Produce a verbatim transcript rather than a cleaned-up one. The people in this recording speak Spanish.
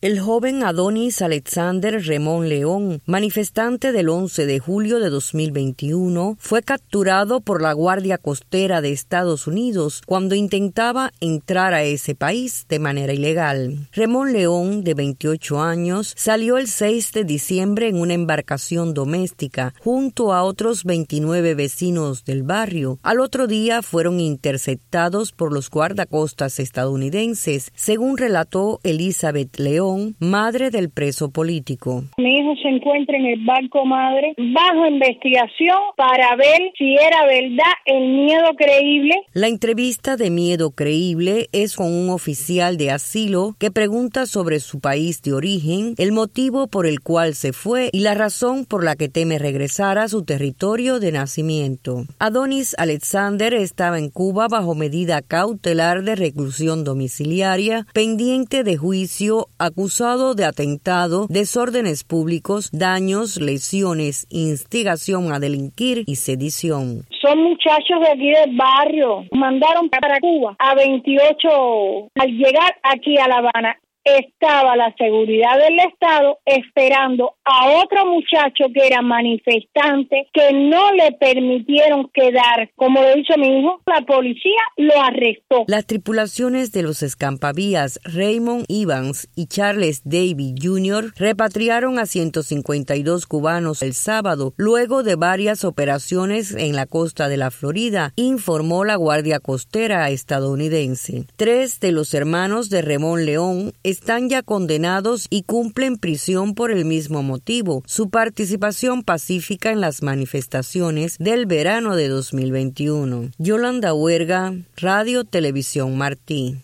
El joven Adonis Alexander Remón León, manifestante del once de julio de dos mil veintiuno, fue capturado por la Guardia Costera de Estados Unidos cuando intentaba entrar a ese país de manera ilegal. Remón León, de veintiocho años, salió el seis de diciembre en una embarcación doméstica junto a otros veintinueve vecinos del barrio. Al otro día fueron interceptados por los guardacostas estadounidenses, según relató Elizabeth León, madre del preso político. Mi hijo se encuentra en el barco madre bajo investigación para ver si era verdad el miedo creíble. La entrevista de Miedo Creíble es con un oficial de asilo que pregunta sobre su país de origen, el motivo por el cual se fue y la razón por la que teme regresar a su territorio de nacimiento. Adonis Alexander estaba en Cuba bajo medida cautelar de reclusión domiciliaria, pendiente de juicio, acusado de atentado, desórdenes públicos, daños, lesiones, instigación a delinquir y sedición. Son muchachos de aquí del barrio. Mandaron para Cuba a veintiocho. Al llegar aquí a La Habana, estaba la seguridad del Estado esperando a otro muchacho que era manifestante, que no le permitieron quedar. Como lo hizo mi hijo, la policía lo arrestó. Las tripulaciones de los escampavías Raymond Evans y Charles Davis junior repatriaron a ciento cincuenta y dos cubanos el sábado, luego de varias operaciones en la costa de la Florida, informó la Guardia Costera estadounidense. Tres de los hermanos de Remón León están ya condenados y cumplen prisión por el mismo motivo, su participación pacífica en las manifestaciones del verano de dos mil veintiuno. Yolanda Huerga, Radio Televisión Martí.